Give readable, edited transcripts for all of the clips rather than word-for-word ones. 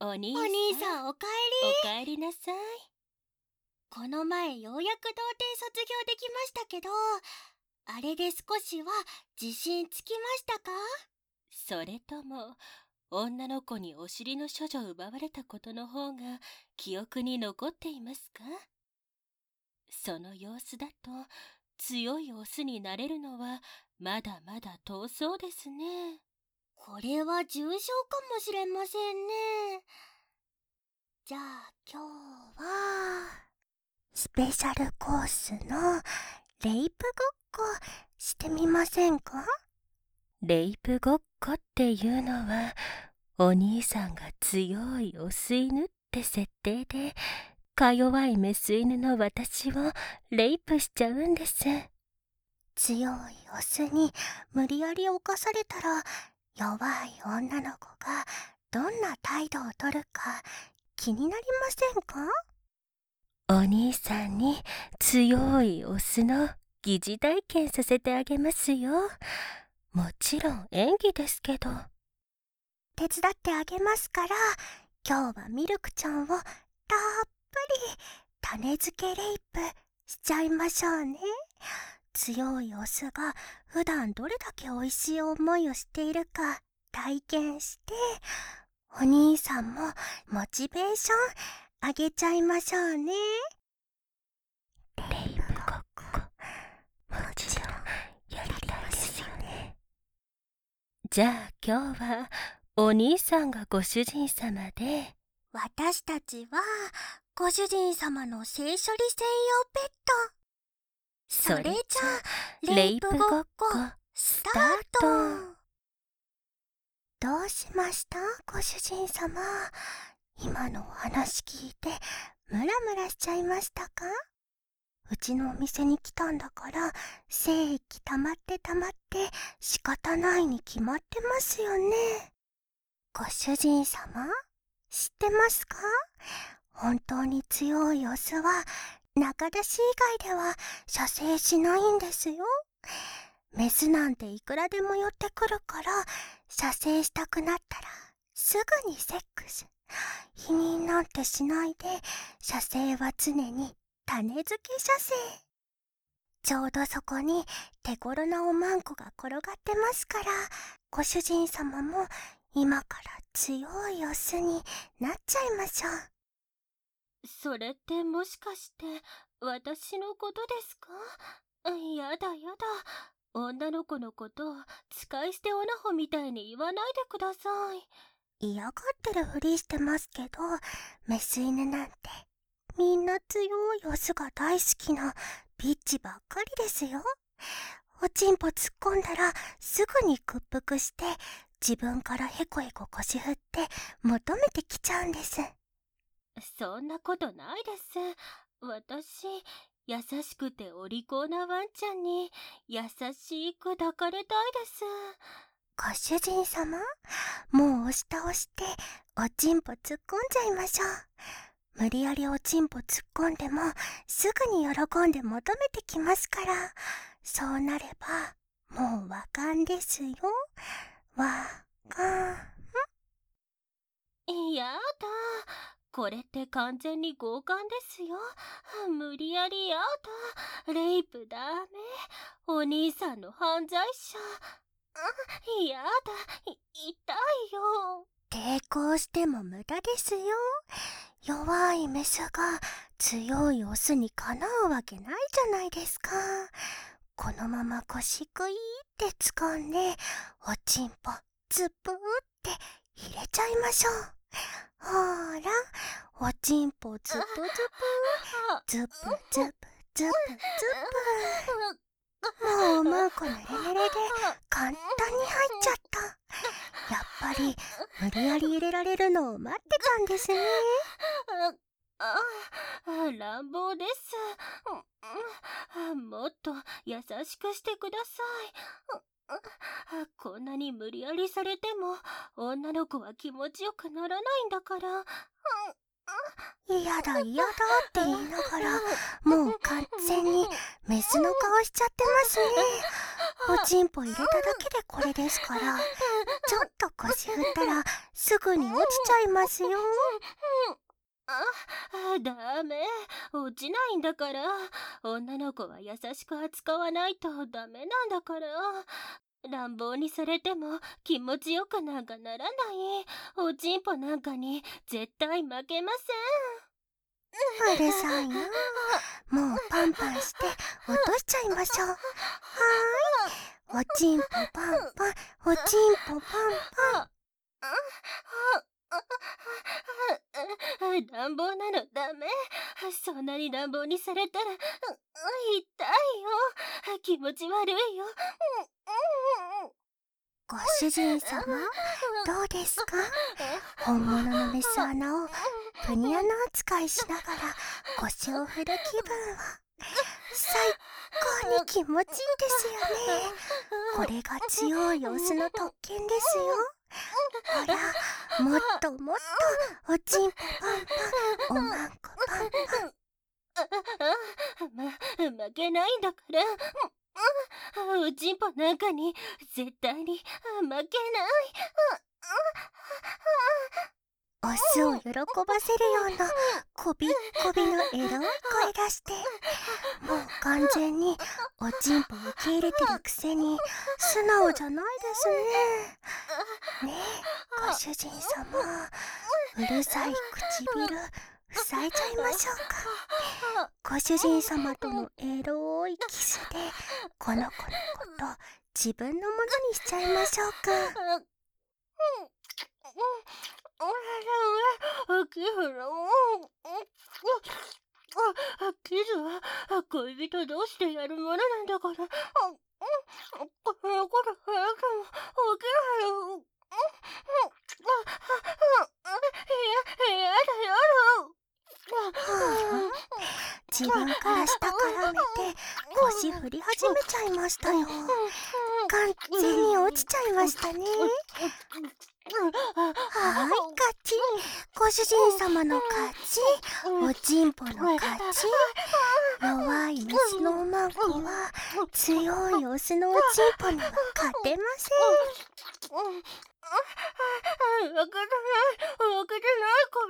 お兄お兄さんおかえり。 おかえりなさい。 この前ようやく童貞卒業できましたけど、あれで少しは自信つきましたか？ それとも女の子にお尻の処女を奪われたことの方が記憶に残っていますか？その様子だと強いオスになれるのはまだまだ遠そうですね。 これは重症かもしれませんね。じゃあ今日はスペシャルコースのレイプごっこしてみませんか？ レイプごっこっていうのはお兄さんが強いオス犬って設定でか弱いメス犬の私をレイプしちゃうんです。 強いオスに無理やり侵されたら弱い女の子がどんな態度をとるか気になりませんか？ お兄さんに強いオスの疑似体験させてあげますよ。もちろん演技ですけど。 手伝ってあげますから、今日はミルクちゃんをたっぷり種付けレイプしちゃいましょうね。強いオスが普段どれだけ美味しい思いをしているか体験して、お兄さんもモチベーション上げちゃいましょうね。 レイプごっこ、もちろんやりたいですよね。じゃあ今日はお兄さんがご主人様で、 私たちはご主人様の性処理専用ペット。それじゃあレイプごっこスタート。どうしましたご主人様。今のお話聞いてムラムラしちゃいましたか？うちのお店に来たんだから精液溜まって仕方ないに決まってますよね。ご主人様、知ってますか？本当に強いオスは仲出し以外では射精しないんですよ。メスなんていくらでも寄ってくるから射精したくなったらすぐにセックス。否認なんてしないで、射精は常に種付け射精。ちょうどそこに手頃なおまんこが転がってますから、ご主人様も今から強いオスになっちゃいましょう。 それってもしかして私のことですか？やだやだ。女の子のことを使い捨てオナホみたいに言わないでください。 嫌がってるふりしてますけど、メス犬なんてみんな強いオスが大好きなビッチばっかりですよ。おちんぽ突っ込んだらすぐに屈服して自分からヘコヘコ腰振って求めてきちゃうんです。 そんなことないです。私、優しくてお利口なワンちゃんに優しく抱かれたいです。 ご主人様、もう押し倒しておちんぽ突っ込んじゃいましょう。無理やりおちんぽ突っ込んでもすぐに喜んで求めてきますから、そうなればもう和感ですよ。和感。 やだ。これって完全に強姦ですよ。無理やりやだ。レイプダメ。お兄さんの犯罪者。やだ。痛いよ。 抵抗しても無駄ですよ。弱いメスが強いオスにかなうわけないじゃないですか。このまま腰クイって掴んでおちんぽズブーって入れちゃいましょう。ほーら、おちんぽズブズブ、ズブズブズブズブ。もうおまんこぬれぬれで簡単に入っちゃった。やっぱり無理やり入れられるのを待ってたんですね。 乱暴です。もっと優しくしてください。こんなに無理やりされても女の子は気持ちよくならないんだから。 嫌だ嫌だって言いながらもう完全にメスの顔しちゃってますね。おちんぽ入れただけでこれですから、ちょっと腰振ったらすぐに落ちちゃいますよ。 ダメ、落ちないんだから。女の子は優しく扱わないとダメなんだから。乱暴にされても気持ちよくなんかならない。おちんぽなんかに絶対負けません。 うるさいな。もうパンパンして落としちゃいましょう。はーい。おちんぽパンパン、おちんぽパンパン。 乱暴なのダメ。そんなに乱暴にされたら痛いよ。気持ち悪いよ。 ご主人様、どうですか？本物のメス穴をプニ穴扱いしながら腰を振る気分は最高に気持ちいいですよね。これが強いオスの特権ですよ。ほら、もっともっとおちんぽパンパン、おまんこパンパン。 負けないんだから。おちんぽなんかに絶対に負けない。 オスを喜ばせるようなこびっこびのエロい声出して、もう完全におちんぽ受け入れてるくせに素直じゃないですね。ねえ、ご主人様、うるさい唇塞いじゃいましょうか。ご主人様とのエロいキスでこの子のこと自分のものにしちゃいましょうか。 キスは恋人同士でやるものなんだから。これから早くも起きないよ。やだ。 自分から下からめて腰振り始めちゃいましたよ。完全に落ちちゃいましたね。はい、勝ち。ご主人様の勝ち。おちんぽの勝ち。弱いメスのおまんこは強いオスのおちんぽには勝てません。 わからないから。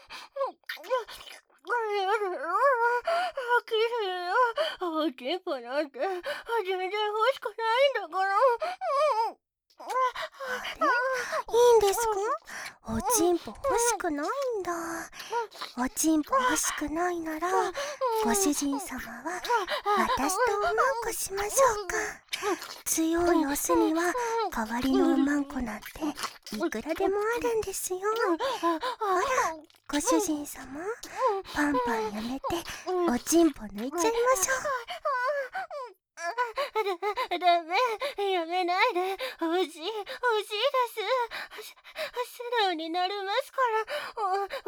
きれいよ。おちんぽなんて全然欲しくないんだから。 いいんですか？おちんぽ欲しくないんだ。おちんぽ欲しくないなら、ご主人様は私とおまんこしましょうか。強いオスには代わりのおまんこなんていくらでもあるんですよ。ほら、ご主人様、パンパンやめておちんぽ抜いちゃいましょう。 ダメ、やめないで。欲しいです。素直になりますから。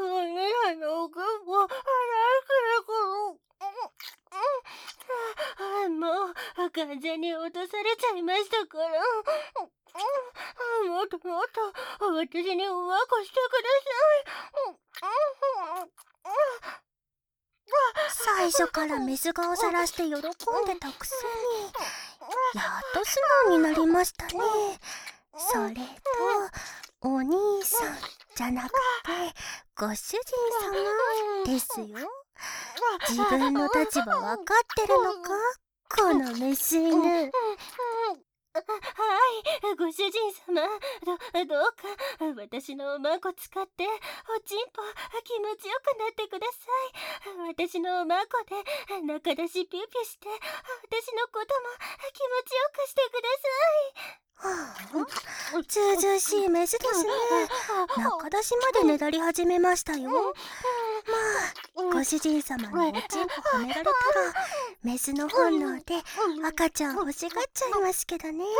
お兄さんのおくんも大好きだから。もう完全に落とされちゃいましたから。もっともっと私におまんこしてください。 最初からメス顔さらして喜んでたくせに、やっと素直になりましたね。それと、お兄さんじゃなくてご主人様ですよ。自分の立場わかってるのか、このメス犬。 はい、ご主人様、どうか私のおまんこ使っておちんぽ気持ちよくなってください。私のおまんこで中出しピューピューして私のことも気持ちよくしてください。 ずうずうしいメスですね。中出しまでねだり始めましたよ。まあ、ご主人様のおちんぽはめられたらメスの本能で赤ちゃん欲しがっちゃいますけどね。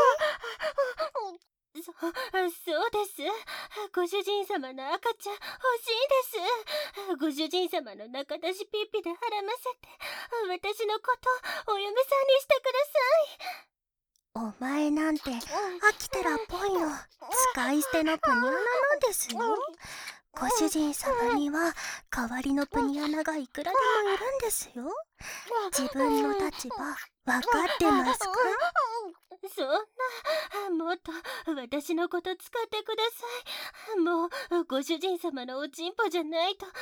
そうです。ご主人様の赤ちゃん欲しいです。ご主人様の中出しピッピではらませて私のことお嫁さんにしてください。 お前なんて飽きたらっぽいの使い捨てのプニ穴なんですよ。ご主人様には代わりのプニ穴がいくらでもいるんですよ。自分の立場わかってますか？ そんな、もっと私のこと使ってください。もう、ご主人様のおちんぽじゃないと、私ダ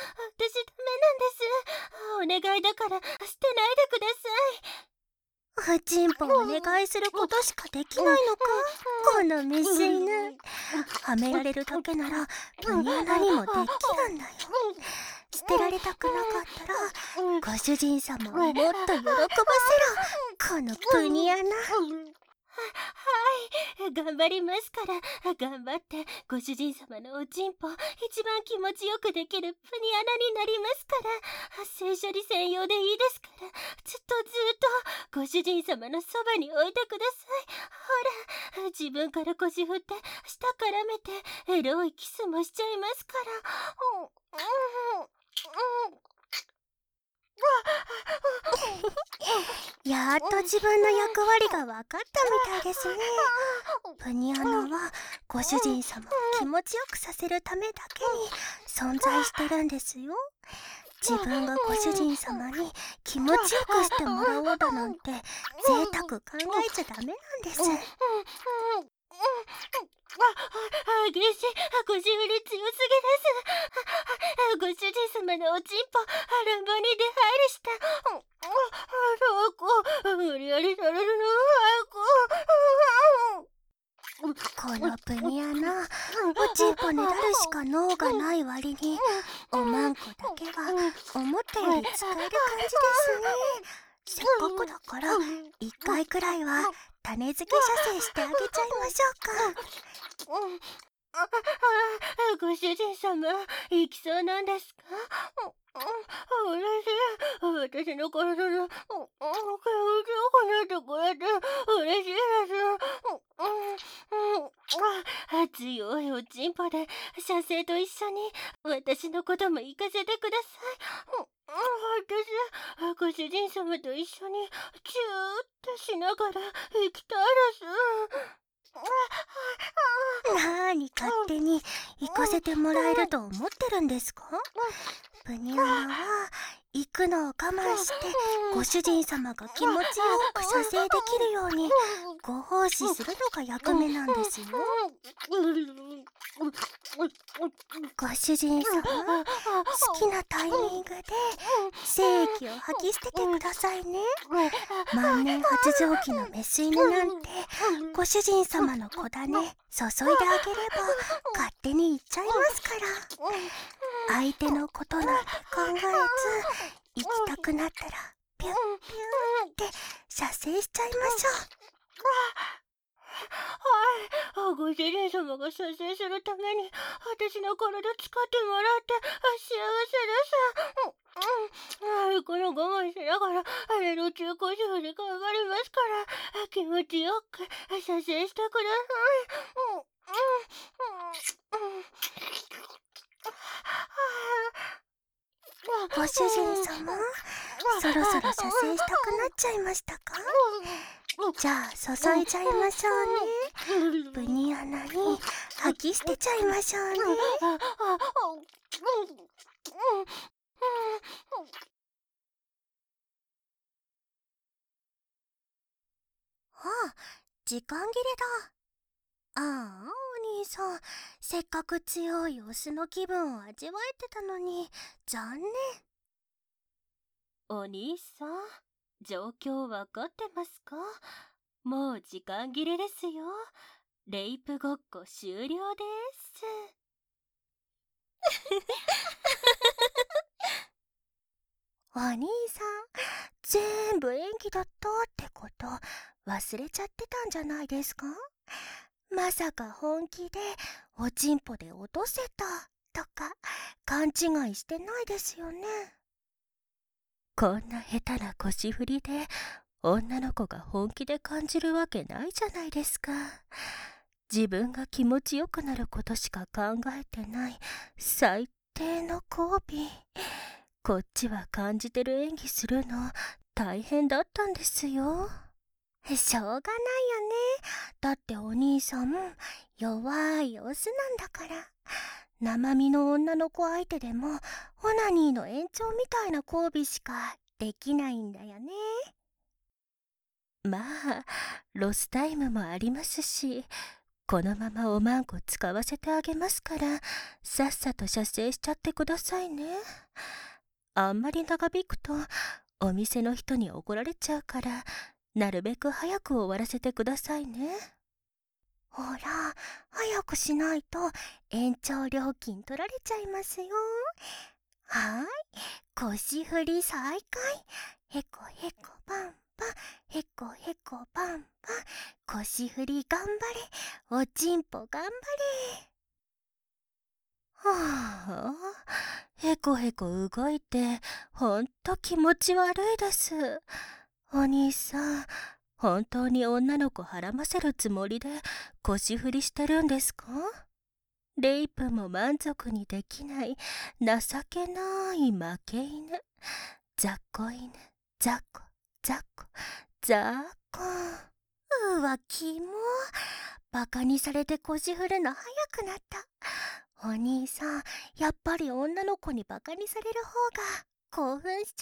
メなんです。お願いだから、捨てないでください。 おちんぽお願いすることしかできないのか、このメス犬。はめられるだけならプニアナにもできるんだよ。捨てられたくなかったらご主人様をもっと喜ばせろ、このプニアナ。 はい、頑張りますから。頑張ってご主人様のおちんぽ一番気持ちよくできるプニアナになりますから。性処理専用でいいですから、ずっとご主人様のそばに置いてください。ほら、自分から腰振って舌絡めてエロいキスもしちゃいますから。 やっと自分の役割が分かったみたいですね。プニアナはご主人様を気持ちよくさせるためだけに存在してるんですよ。自分がご主人様に気持ちよくしてもらおうだなんて贅沢考えちゃダメなんです。 激しい腰振り強すぎです。ご主人様のおちんぽ乱暴に出入りして、無理やりされるの。 このプニアナ、おちんぽねだるしか脳がない割におまんこだけは思ったより使える感じですね。せっかくだから一回くらいは種付け射精してあげちゃいましょうか。 ご主人様、行きそうなんですか？私の体の気持ちよくなってくれて嬉しいです。強いおちんぽで射精と一緒に私のことも行かせてください。私、ご主人様と一緒にチューってしながら行きたいです。 なーに勝手に行かせてもらえると思ってるんですか？プニアナは行くのを我慢してご主人様が気持ちよく射精できるようにご奉仕するのが役目なんですよ。ご主人様、好きなタイミングで精液を吐き捨ててくださいね。万年発情期のメス犬なんてご主人様の子だね注いであげれば勝手に行っちゃいますから。相手のことなんて考えず行きたくなったらピュッピュッって射精しちゃいましょう。 はい、ご主人様が射精するために私の体使ってもらって幸せです。この我慢しながらエロ中腰振り頑張りますから、気持ちよく射精してください。 ご主人様、そろそろ射精したくなっちゃいましたか？じゃあ注いじゃいましょうね。プニアナに吐き捨てちゃいましょうね。あ、時間切れだ。ああ、お兄さん、せっかく強いオスの気分を味わえてたのに残念。 お兄さん、状況わかってますか？もう時間切れですよ。レイプごっこ終了です。 お兄さん、全部演技だったってこと忘れちゃってたんじゃないですか？まさか本気でおちんぽで落とせたとか勘違いしてないですよね。こんな下手な腰振りで女の子が本気で感じるわけないじゃないですか。自分が気持ちよくなることしか考えてない最低の交尾。こっちは感じてる演技するの大変だったんですよ。しょうがないよね。だってお兄さん弱いオスなんだから。生身の女の子相手でもオナニーの延長みたいな交尾しかできないんだよね。 まあ、ロスタイムもありますし、このままおまんこ使わせてあげますから、さっさと射精しちゃってくださいね。あんまり長引くと、お店の人に怒られちゃうから、なるべく早く終わらせてくださいね。ほら、早くしないと延長料金取られちゃいますよ。はーい、腰振り再開。へこへこパンパン、へこへこパンパン、腰振り頑張れ、おちんぽ頑張れ。はあ、へこへこ動いてほんと気持ち悪いです。お兄さん、本当に女の子はらませるつもりで腰振りしてるんですか？レイプも満足にできない情けない負け犬。ざっこ犬、ざっこ、ざっこ、ざっこ。うわ、キモ。バカにされて腰振るの早くなった。お兄さん、やっぱり女の子にバカにされる方が興奮しちゃ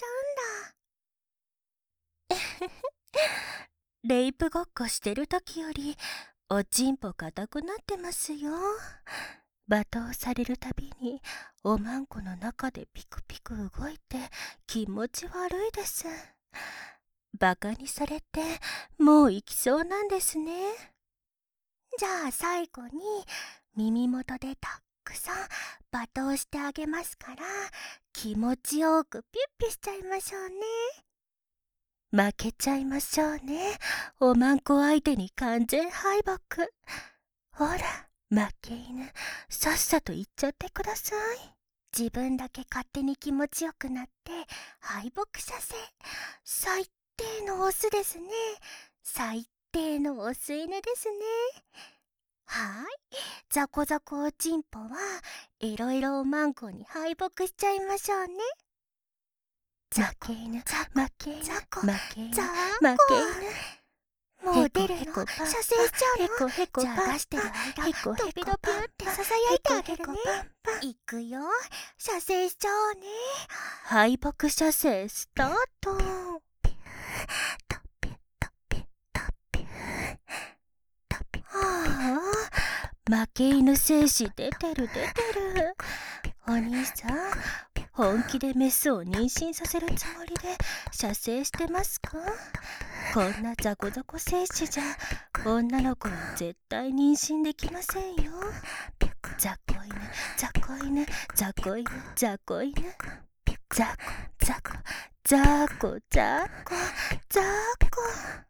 うんだ。レイプごっこしてる時よりおちんぽ硬くなってますよ。罵倒されるたびにおまんこの中でピクピク動いて気持ち悪いです。バカにされてもう行きそうなんですね。じゃあ最後に耳元でたくさん罵倒してあげますから、気持ちよくピュッピュしちゃいましょうね。負けちゃいましょうね。おまんこ相手に完全敗北。ほら、負け犬、さっさと言っちゃってください。自分だけ勝手に気持ちよくなって敗北させ。最低のオスですね。最低のオス犬ですね。はーい。ザコザコおちんぽはいろいろおまんこに敗北しちゃいましょうね。負け犬、負け犬、負け犬、負け犬。もう出るの？射精しちゃうの？じゃあ出してる間、ドピドピュってささやいてあげるね。いくよ。射精しちゃおうね。敗北射精スタート。はあ、負け犬精子出てる出てる。お兄さん、本気でメスを妊娠させるつもりで射精してますか？こんなザコザコ精子じゃ女の子は絶対妊娠できませんよ。ザコ犬、ザコ犬、ザコ犬、ザコ犬、ザコザコザコザコザコ。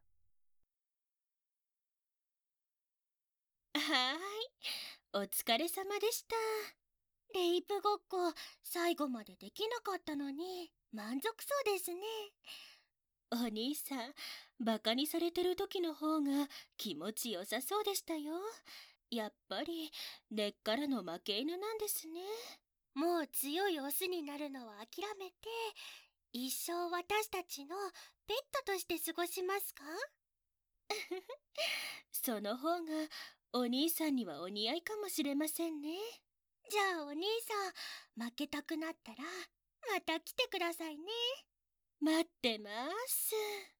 はーい、お疲れ様でした。レイプごっこ最後までできなかったのに満足そうですね。お兄さん、バカにされてる時の方が気持ちよさそうでしたよ。やっぱり根っからの負け犬なんですね。もう強いオスになるのは諦めて、一生私たちのペットとして過ごしますか？その方がお兄さんにはお似合いかもしれませんね。じゃあお兄さん、負けたくなったらまた来てくださいね。待ってます。